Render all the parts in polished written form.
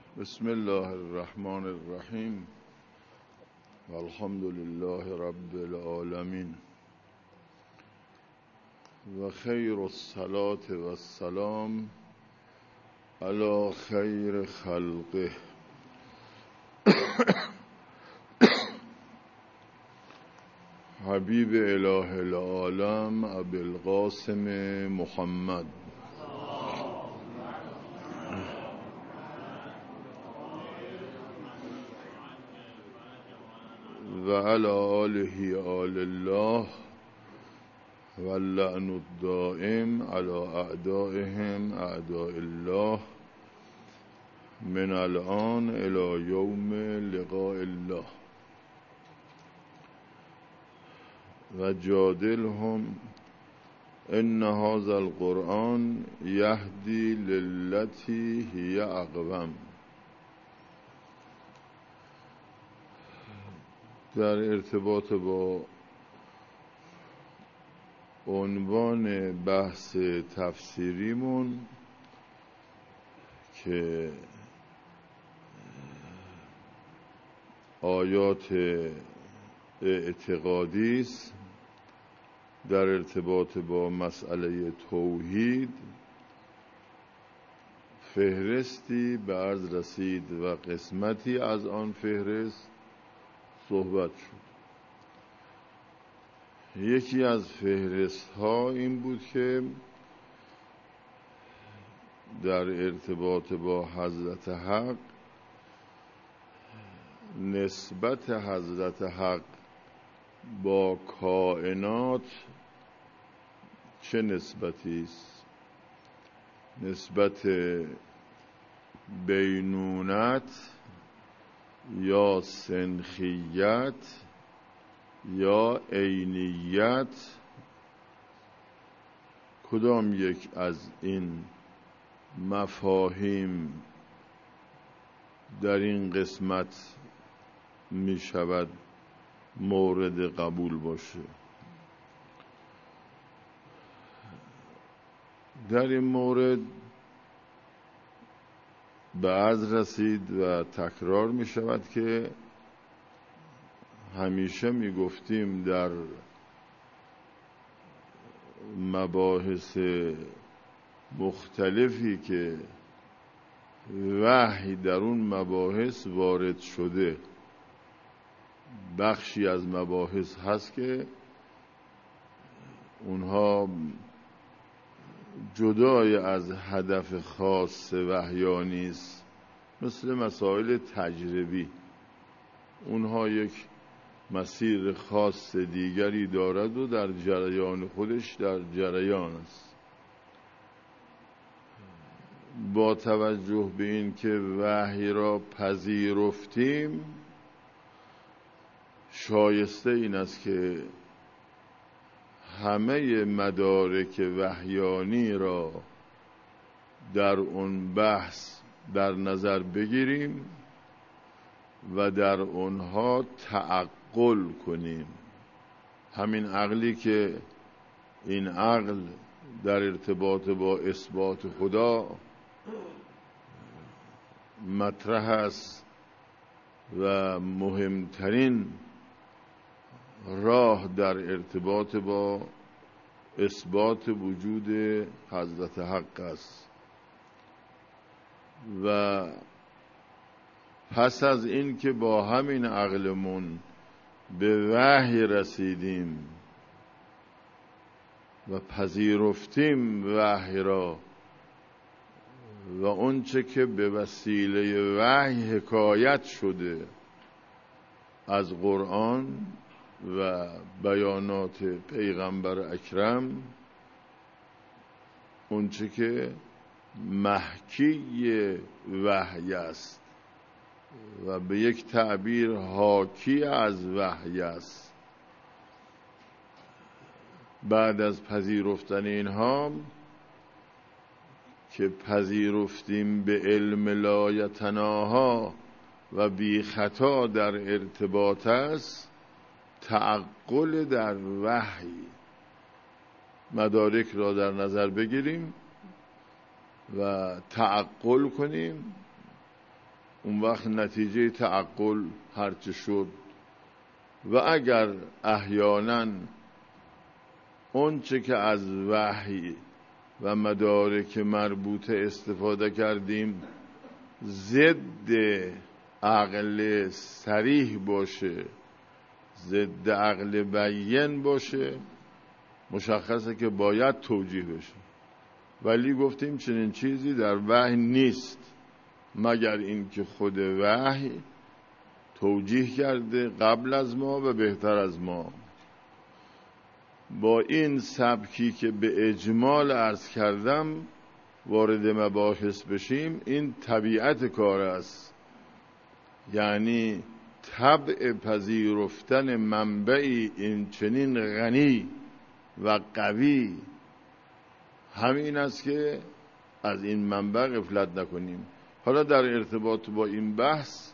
بسم الله الرحمن الرحیم والحمد لله رب العالمین و خیر الصلاة و السلام علی خیر خلقه حبیب اله العالم ابی القاسم محمد و علی آله آل الله و اللعن الدائم علی اعدائهم اعداء الله من الان الی یوم لقاء الله و جادلهم ان هذا القرآن یهدی للتی هی اقوم. در ارتباط با عنوان بحث تفسیریمون که آیات اعتقادی است در ارتباط با مسئله توحید، فهرستی به عرض رسید و قسمتی از آن فهرست صحبت شد. یکی از فهرست ها این بود که در ارتباط با حضرت حق، نسبت حضرت حق با کائنات چه نسبتی است؟ نسبت بینونت یا سنخیت یا عینیت؟ کدام یک از این مفاهیم در این قسمت می شود مورد قبول باشه؟ در این مورد به عرض رسید و تکرار می شود که همیشه می گفتیم در مباحث مختلفی که وحی در اون مباحث وارد شده، بخشی از مباحث هست که اونها جدای از هدف خاص وحیانی است، مثل مسائل تجربی. اونها یک مسیر خاص دیگری دارد و در جریان خودش در جریان است. با توجه به این که وحی را پذیرفتیم، شایسته این است که همه مدارک وحیانی را در اون بحث در نظر بگیریم و در اونها تعقل کنیم. همین عقلی که این عقل در ارتباط با اثبات خدا مطرح است و مهمترین راه در ارتباط با اثبات وجود حضرت حق است. و پس از این که با همین عقلمون به وحی رسیدیم و پذیرفتیم وحی را و اونچه که به وسیله وحی حکایت شده از قرآن و بیانات پیغمبر اکرم، اونچه که محکی وحی است و به یک تعبیر حاکی از وحی است، بعد از پذیرفتن اینها که پذیرفتیم به علم لایتناها و بی خطا در ارتباط است، تعقل در وحی، مدارک را در نظر بگیریم و تعقل کنیم اون وقت نتیجه تعقل هرچه شد. و اگر احیانا اون چه که از وحی و مدارک مربوطه استفاده کردیم ضد عقل صریح باشه، ضد عقل بیان باشه، مشخصه که باید توجیه بشه. ولی گفتیم چنین چیزی در وحی نیست مگر اینکه خود وحی توجیه کرده قبل از ما و بهتر از ما. با این سبکی که به اجمال عرض کردم وارد مباحث بشیم، این طبیعت کار است، یعنی طبع پذیرفتن منبعی این چنین غنی و قوی همین است که از این منبع غفلت نکنیم. حالا در ارتباط با این بحث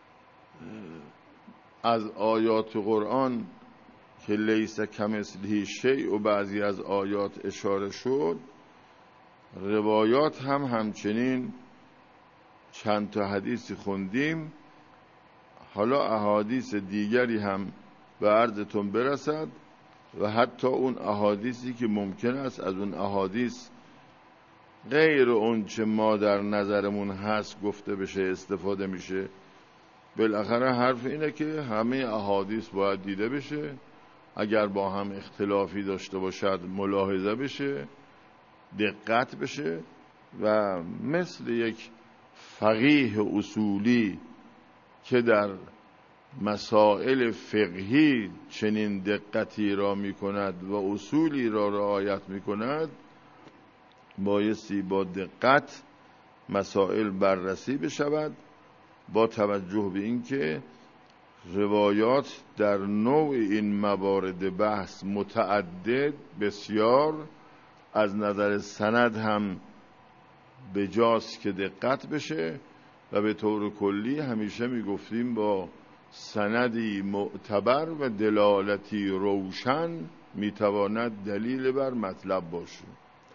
از آیات قرآن که لیس کمثله شیء و بعضی از آیات اشاره شد، روایات هم همچنین چند تا حدیثی خوندیم. حالا احادیث دیگری هم به عرضتون برسد و حتی اون احادیثی که ممکن است از اون احادیث غیر اون چه ما در نظرمون هست گفته بشه استفاده میشه. بالاخره حرف اینه که همه احادیث باید دیده بشه، اگر با هم اختلافی داشته باشد ملاحظه بشه، دقت بشه و مثل یک فقیه اصولی که در مسائل فقهی چنین دقتی را می کند و اصولی را رعایت می کند، بایستی با دقت مسائل بررسی بشود با توجه به اینکه روایات در نوع این موارد بحث متعدد بسیار، از نظر سند هم بجاست که دقت بشه و به طور کلی همیشه میگفتیم با سندی معتبر و دلالتی روشن میتواند دلیل بر مطلب باشه.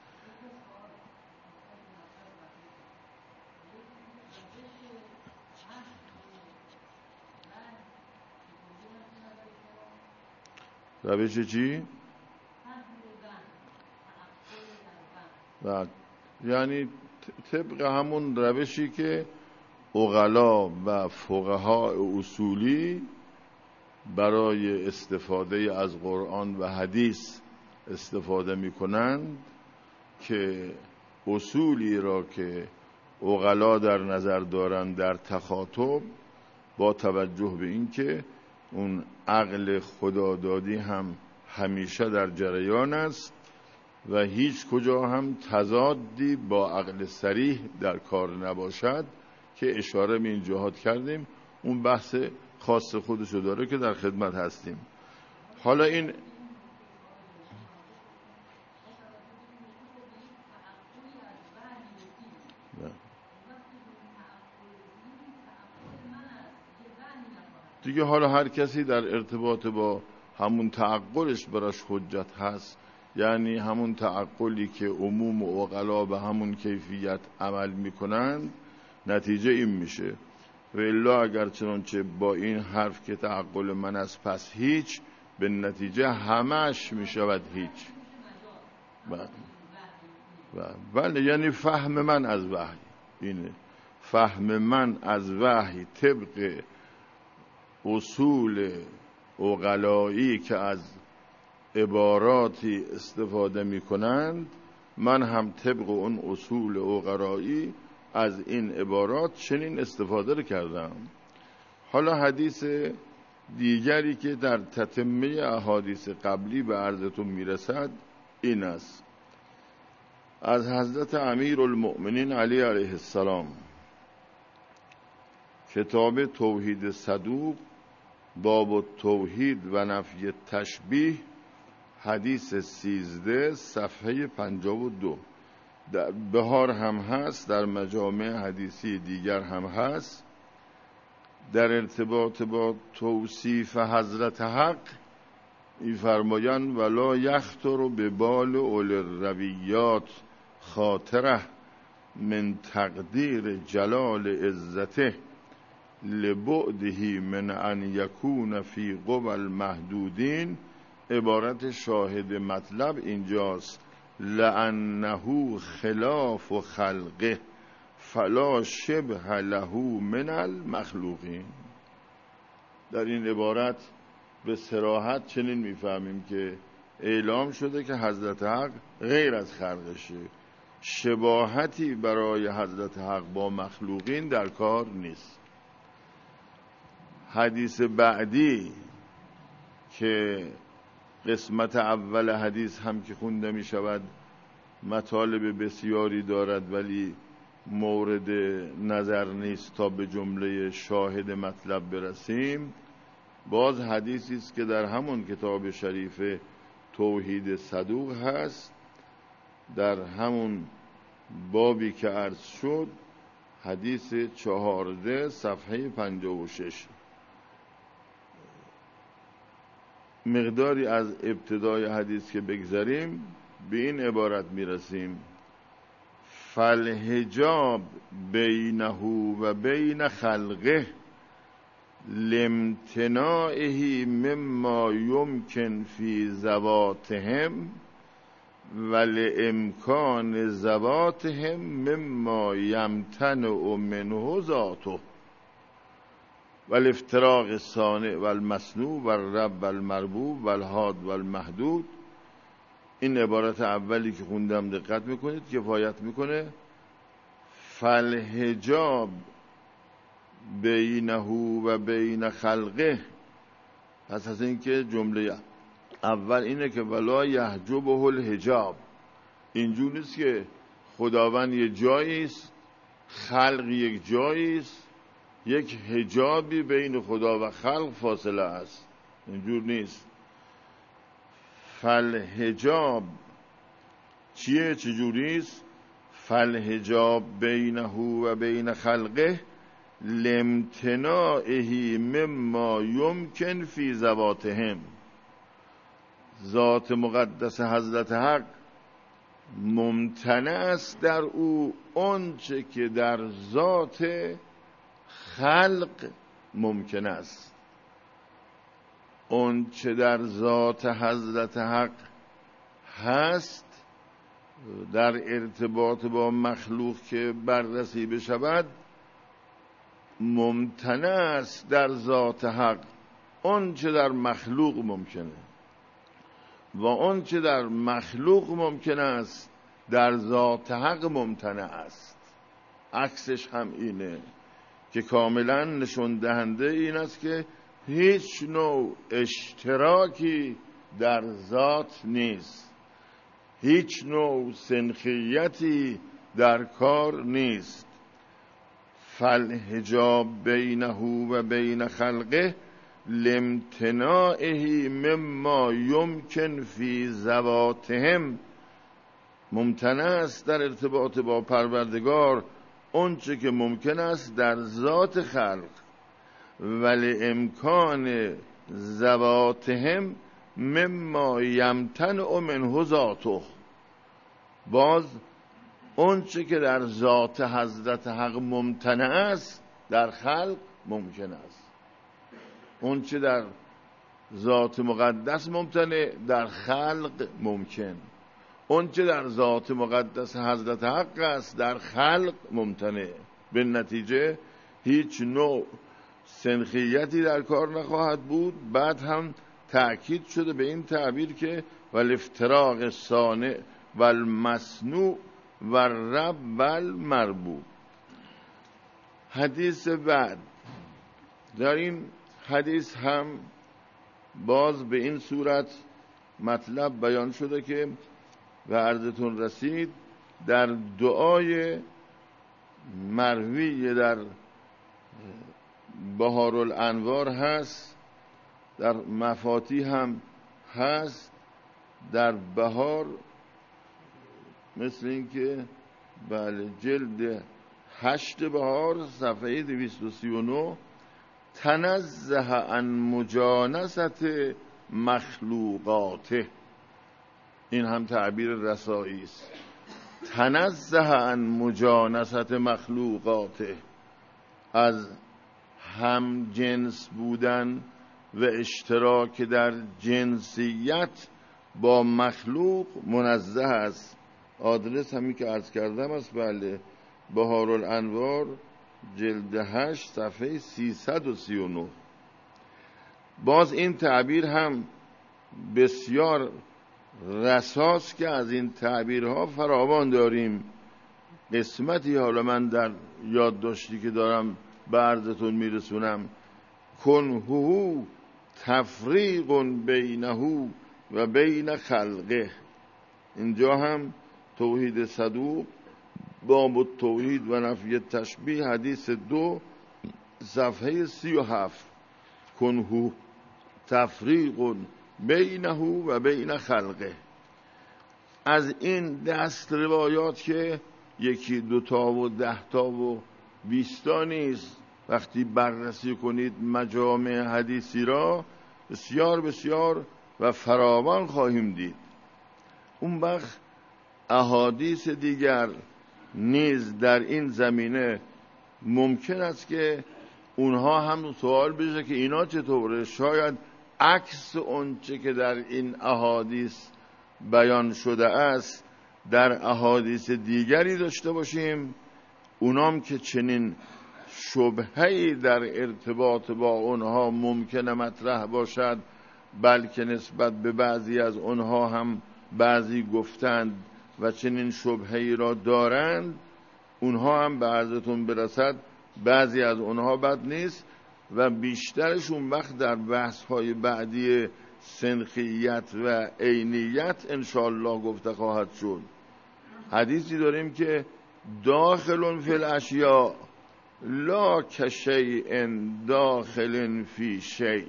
روش چی؟ یعنی طبق همون روشی که عقلا و فقها اصولی برای استفاده از قرآن و حدیث استفاده می کنند، که اصولی را که عقلا در نظر دارند در تخاطب، با توجه به این که اون عقل خدادادی هم همیشه در جریان است و هیچ کجا هم تضادی با عقل صریح در کار نباشد، که اشاره به این جهات کردیم. اون بحث خاص خودشو داره که در خدمت هستیم. حالا این دیگه حالا هر کسی در ارتباط با همون تعقلش براش حجت هست، یعنی همون تعقلی که عموم و عقلا به همون کیفیت عمل میکنند، نتیجه این میشه. و الا اگر چنانچه با این حرف که تعقل من است پس هیچ، به نتیجه همش میشود هیچ. بله، یعنی فهم من از وحی اینه، فهم من از وحی طبق اصول عقلایی که از عباراتی استفاده می کنند، من هم طبق اون اصول عقلایی از این عبارات چنین استفاده کردم. حالا حدیث دیگری که در تتمه احادیث قبلی به عرضتون میرسد این است: از حضرت امیرالمؤمنین علی علیه السلام، کتاب توحید صدوق، باب التوحید و نفی تشبیه، حدیث 13 صفحه 52. در بهار هم هست، در مجامع حدیثی دیگر هم هست. در ارتباط با توصیف حضرت حق می‌فرمایند ولا یخطر ببال اول الرویات خاطره من تقدیر جلال عزته لبعده من ان یکون فی قوى المحدودین، عبارت شاهد مطلب اینجاست لانه خلاف خلقه فلا شبه له من المخلوقین. در این عبارت به صراحت چنین میفهمیم که اعلام شده که حضرت حق غیر از خلقشه، شباهتی برای حضرت حق با مخلوقین در کار نیست. حدیث بعدی که قسمت اول حدیث هم که خونده می شود مطالب بسیاری دارد ولی مورد نظر نیست تا به جمله شاهد مطلب برسیم. باز حدیثی است که در همون کتاب شریف توحید صدوق هست، در همون بابی که عرض شد، حدیث 14 صفحه 56. مقداری از ابتدای حدیث که بگذاریم به این عبارت میرسیم فالحجاب بینه و بین خلقه لامتناعه مما یمکن فی ذواتهم ولامکان ذواتهم مما یمتنع منه ذاته والافتراق الصانع والمصنوع والرب والمربوب والحاد والمحدود. این عبارت اولی که خوندم دقت میکنید کفایت میکنه. فالحجاب بینه و بین خلقه، پس از اینکه جمله اول اینه که ولا یحجبه الحجاب، اینجور نیست که خداوند یک جایی است، خلق یک جایی است، یک حجابی بین خدا و خلق فاصله است، اینجور نیست. فالحجاب چیه؟ چجوریست؟ فالحجاب بینه و بین خلقه لامتناعه مما یمکن فی ذواتهم. ذات مقدس حضرت حق ممتنع است در او آنچه که در ذات خلق ممکن است. آنچه در ذات حضرت حق هست در ارتباط با مخلوق که بررسی بشود ممتنع است در ذات حق آنچه در مخلوق ممکنه و آنچه در مخلوق ممکن است در ذات حق ممتنع است. عکسش هم اینه که کاملا نشون دهنده این است که هیچ نوع اشتراکی در ذات نیست، هیچ نوع سنخیتی در کار نیست. فالحجاب بینه و بین خلقه لامتناعه مما یمکن فی ذواتهم، ممتنع است در ارتباط با پروردگار اونچه که ممکن است در ذات خلق، ولی امکان ذواتهم مما یمتنع منه ذاته، باز اونچه که در ذات حضرت حق ممتنع است در خلق ممکن است. اونچه در ذات مقدس ممتنع در خلق ممکن، اونچه در ذات مقدس حضرت حق است در خلق ممتنع. به نتیجه هیچ نوع سنخیتی در کار نخواهد بود. بعد هم تأکید شده به این تعبیر که والافتراق الصانع والمصنوع والرب والمربوب. حدیث بعد، در این حدیث هم باز به این صورت مطلب بیان شده که و عرضتون رسید در دعای مروی در بهارالانوار هست، در مفاتیح هم هست، در بهار مثل این که بله جلد 8 بهار صفحه 239 تنزه عن مجانست مخلوقاته، این هم تعبیر رسایی است. تنزه عن مجانست مخلوقاته، از هم جنس بودن و اشتراک در جنسیت با مخلوق منزه است. آدرس همین که عرض کردم است. بله، بهارالانوار جلد 8 صفحه 339. باز این تعبیر هم بسیار رساست که از این تعبیرها فراوان داریم. قسمتی حالا من در یادداشتی که دارم به عرضتون میرسونم. کنهو تفریق بینه و بین خلقه. اینجا هم توحید صدوق باب التوحید و نفی تشبیه حدیث 2 صفحه 37. کنهو تفریق بینه و بین خلقه. از این دست روایات که 1 2 تا و 10 تا و 20 تا نیست، وقتی بررسی کنید مجامع حدیثی را بسیار بسیار و فراوان خواهیم دید. اون وقت احادیث دیگر نیز در این زمینه ممکن است که اونها هم سوال بشه که اینا چطوره. شاید عکس اونچه که در این احادیث بیان شده است در احادیث دیگری داشته باشیم، اونام که چنین شبهه‌ای در ارتباط با اونها ممکنه مطرح باشد، بلکه نسبت به بعضی از اونها هم بعضی گفتند و چنین شبهه‌ای را دارند، اونها هم به عرضتون برسد. بعضی از اونها بد نیست و بیشترشون وقت در بحث‌های بعدی سنخیت و عینیت انشاءالله گفته خواهد شد. حدیثی داریم که داخل فی الاشیاء لا کشیء داخل فی شیء.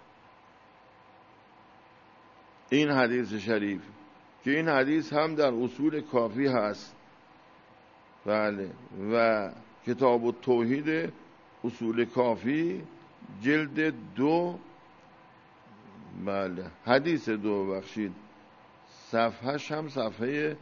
این حدیث شریف که این حدیث هم در اصول کافی هست. بله، و کتاب التوحید اصول کافی جلد 2 بله حدیث 2 بخشید صفحهش هم صفحه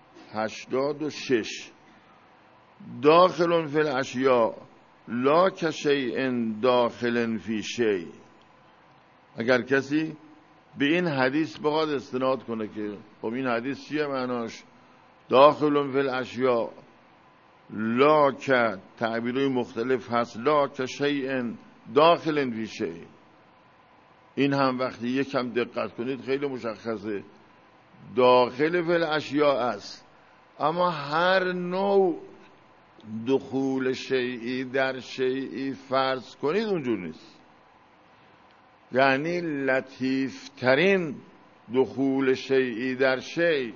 86. داخل فی الاشیاء لا کشیء داخل فی شیء. اگر کسی به این حدیث بخواد استناد کنه که خب این حدیث چیه معناش، داخل فی الاشیاء لا که تعبیرهای مختلف هست، لا کشیء داخل فی شیء. این هم وقتی یکم دقت کنید خیلی مشخصه، داخل فی الاشیاء است، اما هر نوع دخول شیئی در شیئی فرض کنید اونجور نیست. یعنی لطیف ترین دخول شیئی در شیء،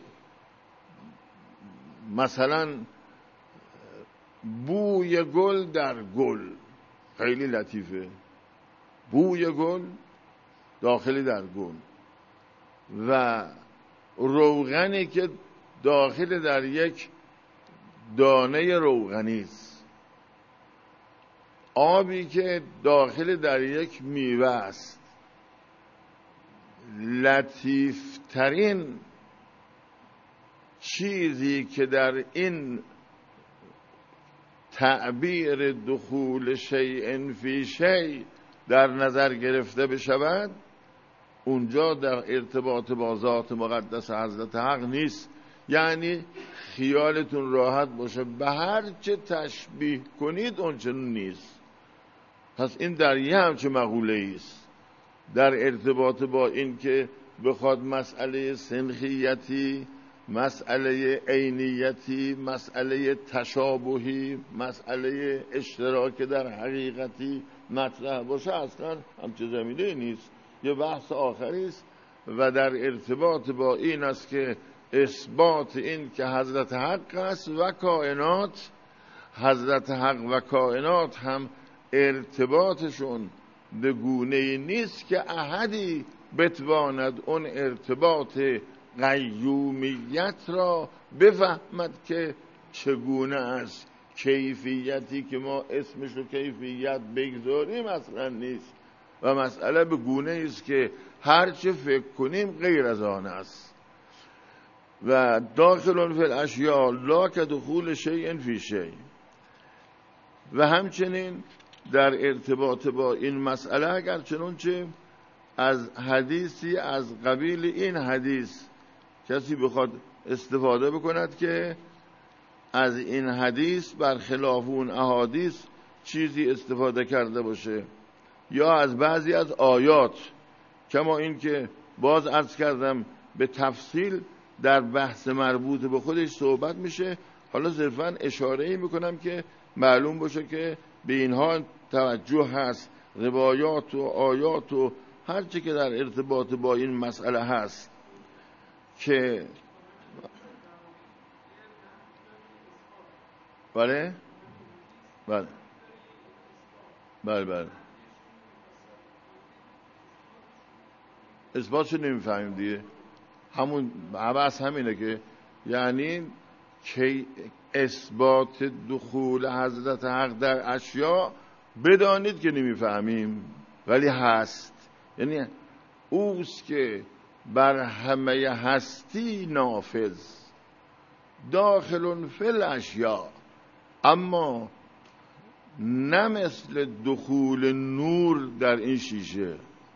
مثلا بوی گل در گل خیلی لطیفه، بوی گل داخلی در گل، و روغنی که داخل در یک دانه روغنی است، آبی که داخل در یک میوه است. لطیف ترین چیزی که در این تعبیر دخول شیء فی شیء در نظر گرفته بشود، اونجا در ارتباط با ذات مقدس حضرت حق نیست. یعنی خیالتون راحت باشه، به هر چه تشبیه کنید اونچنون نیست. پس این در یه همچه مقوله است در ارتباط با این که بخواد مسئله سنخیتی، مسئله عینیتی، مسئله تشابهی، مسئله اشتراک در حقیقتی مطرح باشه، اصلا همچه زمینه نیست، یه بحث آخری است. و در ارتباط با این است که اثبات این که حضرت حق است و کائنات، حضرت حق و کائنات هم ارتباطشون به گونه‌ای نیست که احدی بتواند اون ارتباط قیومیت را بفهمد که چگونه است. کیفیتی که ما اسمش رو کیفیت بگذاریم اصلا نیست و مسئله به گونه است که هر چه فکر کنیم غیر از آن است. و داخل فی الاشیاء لا که دخول شیء فی شیء. و همچنین در ارتباط با این مسئله اگر چنانچه از حدیثی از قبیل این حدیث کسی بخواد استفاده بکند که از این حدیث برخلاف اون احادیث چیزی استفاده کرده باشه، یا از بعضی از آیات، کما این که باز عرض کردم به تفصیل در بحث مربوط به خودش صحبت میشه. حالا صرفا اشاره‌ای میکنم که معلوم باشه که به اینها توجه هست، روایات و آیات و هر چی که در ارتباط با این مسئله هست که بله بله بله بله اثباتشو نمیفهمیم دیگه. همون عباس همینه که یعنی که اثبات دخول حضرت حق در اشیاء بدانید که نمیفهمیم، ولی هست. یعنی اوست که بر همه هستی نافذ داخل فی الاشیاء، اما نه مثل دخول نور در این شیشه،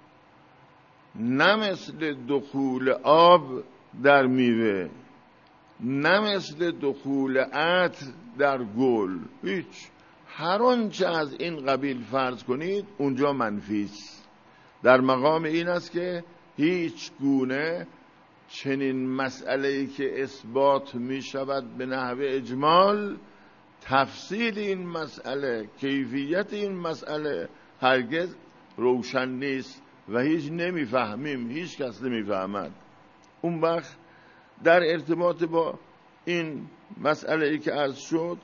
نه مثل دخول آب در میوه، نه مثل دخول عطر در گل. هیچ، هر آنچه از این قبیل فرض کنید اونجا منفی است. در مقام این است که هیچ گونه چنین مسئله‌ای که اثبات می شود به نحو اجمال، تفصیل این مسئله، کیفیت این مسئله هرگز روشن نیست و هیچ نمیفهمیم، هیچ کس نمیفهمد. اون وقت در ارتباط با این مسئله‌ای که عرض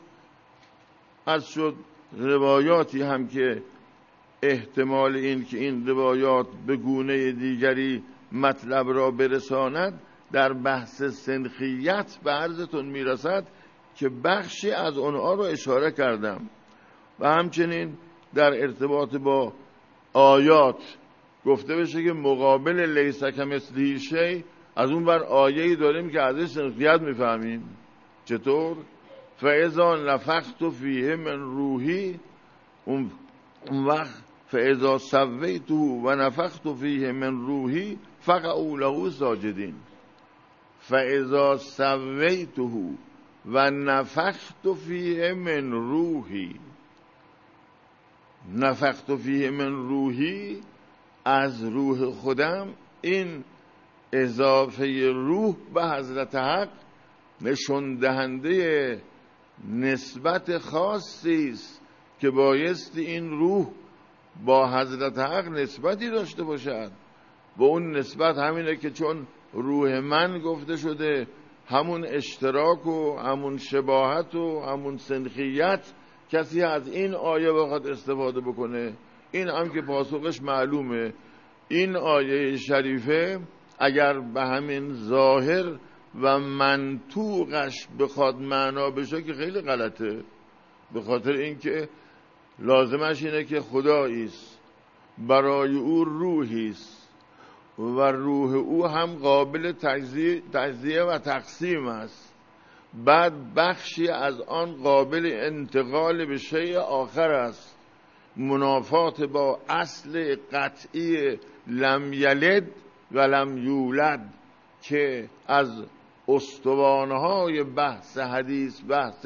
شد روایاتی هم که احتمال این که این روایات به گونه دیگری مطلب را برساند در بحث سنخیت به عرضتون میرسد که بخشی از اونها رو اشاره کردم. و همچنین در ارتباط با آیات گفته بشه که مقابل لیس کمثله شیء، از اون بر آیه‌ای داریم که ازش سنخیت میفهمیم. چطور؟ فاذا نفخت فیه من روحی، اون وقت فاذا سویته و نفخت فیه من روحی فقعوا له ساجدین. فاذا سویته و نفخت فیه من روحی، نفخت فیه من روحی، از روح خودم. این اضافه روح به حضرت حق نشون دهنده نسبت خاصی است که بایستی این روح با حضرت حق نسبتی داشته باشد. و اون نسبت همینه که چون روح من گفته شده، همون اشتراک و همون شباهت و همون سنخیت کسی از این آیه بخواد استفاده بکنه، این هم که پاسخش معلومه. این آیه شریفه اگر به همین ظاهر و منطوقش بخواد معنا بشه که خیلی غلطه، به خاطر اینکه لازمش اینه که خداییست، برای او روحیست و روح او هم قابل تجزیه و تقسیم است، بعد بخشی از آن قابل انتقال به شیء آخر است، منافات با اصل قطعی لم یلد و لم یولد که از استوانهای بحث حدیث، بحث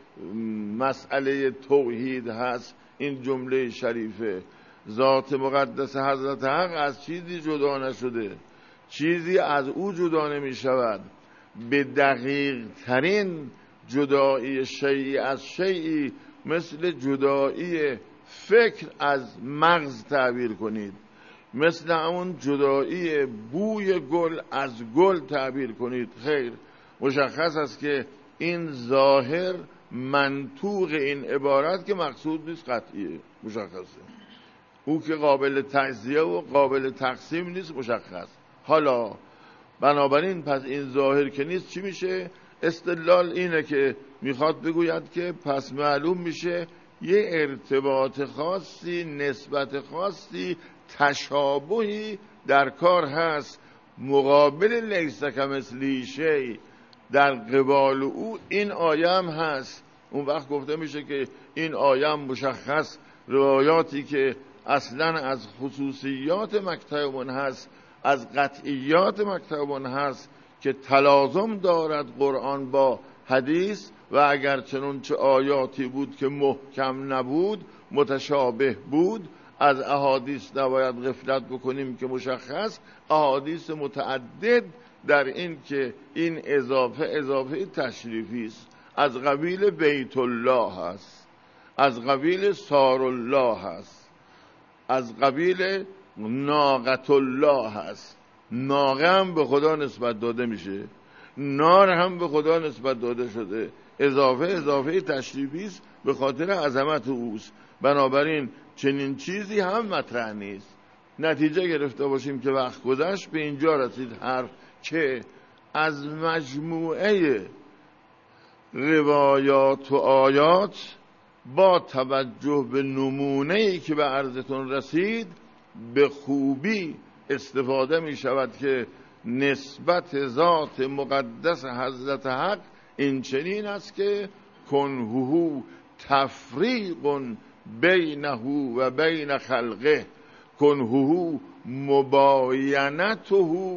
مسئله توحید هست. این جمله شریفه، ذات مقدس حضرت حق از چیزی جدا نشده، چیزی از او جدا نمی شود. به دقیق ترین جدایی شیئی از شیئی مثل جدایی فکر از مغز تعبیر کنید، مثل همون جدایی بوی گل از گل تعبیر کنید. خیر، مشخص است که این ظاهر منطوق این عبارت که مقصود نیست، قطعیه، مشخصه. او که قابل تجزیه و قابل تقسیم نیست، مشخص. حالا بنابراین پس این ظاهر که نیست چی میشه؟ استدلال اینه که میخواد بگوید که پس معلوم میشه یه ارتباط خاصی، نسبت خاصی، تشابهی در کار هست مقابل لیس کمثله شیء. در قبال او این آیه هم هست. اون وقت گفته میشه که این آیه هم مشخص روایاتی که اصلا از خصوصیات مکتبمون هست، از قطعیات مکتبمون هست که تلازم دارد قرآن با حدیث، و اگر چنانچه آیاتی بود که محکم نبود، متشابه بود، از احادیث نباید غفلت بکنیم که مشخص احادیث متعدد در این که این اضافه تشریفی است، از قبیل بیت الله هست، از قبیل سار الله هست، از قبیل ناقت الله هست. ناقه هم به خدا نسبت داده میشه، نار هم به خدا نسبت داده شده. اضافه تشریفی است، به خاطر عظمت اوست. بنابراین چنین چیزی هم مطرح نیست. نتیجه گرفته باشیم که وقت گذشت، به اینجا رسید حرف که از مجموعه روایات و آیات با توجه به نمونه‌ای که به عرضتون رسید به خوبی استفاده می شود که نسبت ذات مقدس حضرت حق این چنین است که کنهو تفریق بینه و بین خلقه، کنهو مباینته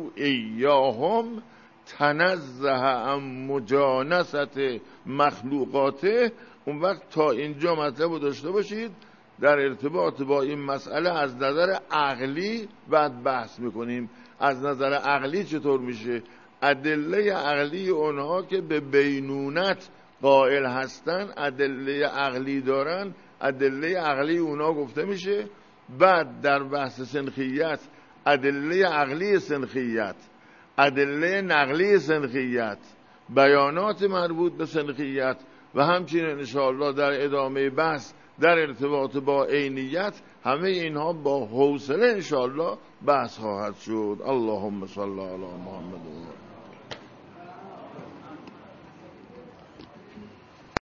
ایاهم تنزه عن مجانست مخلوقاته. اون وقت تا اینجا مطلب رو داشته باشید. در ارتباط با این مسئله از نظر عقلی بعد بحث میکنیم. از نظر عقلی چطور میشه؟ ادله عقلی اونها که به بینونت قائل هستن، ادله عقلی دارن، ادله عقلی اونها گفته میشه. بعد در بحث سنخیت ادله عقلی سنخیت، ادله نقلی سنخیت، بیانات مربوط به سنخیت و همچنین انشاءالله در ادامه بحث در ارتباط با عینیت، همه اینها با حوصله انشاءالله بحث خواهد شد. اللهم صل علی محمد.